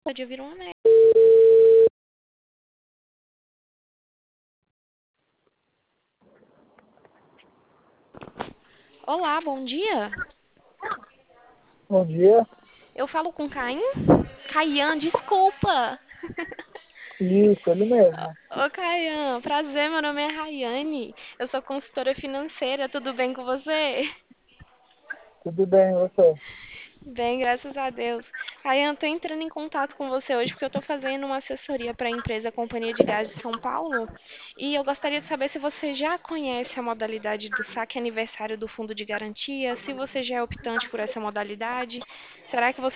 Pode vir uma merda. Olá, bom dia. Bom dia. Eu falo com Caim? Caian, desculpa. Isso, ele mesmo. Ô, Caian, prazer, meu nome é Rayane. Eu sou consultora financeira, tudo bem com você? Tudo bem, e você? Bem, graças a Deus. Caian, tô entrando em contato com você hoje porque eu tô fazendo uma assessoria para a empresa Companhia de Gás de São Paulo e eu gostaria de saber se você já conhece a modalidade do saque aniversário do Fundo de Garantia, se você já é optante por essa modalidade. Será que você